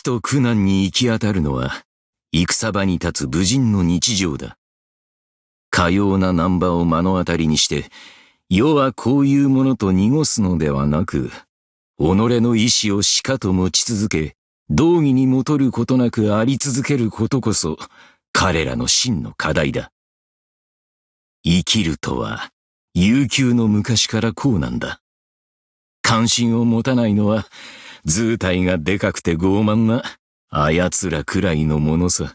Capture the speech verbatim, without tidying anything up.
と苦難に行き当たるのは、戦場に立つ武人の日常だ。かような難波を目の当たりにして、世はこういうものと濁すのではなく、己の意志をしかと持ち続け、道義に戻ることなくあり続けることこそ、彼らの真の課題だ。生きるとは、悠久の昔からこうなんだ。関心を持たないのは、図体がでかくて傲慢な、あやつらくらいのものさ。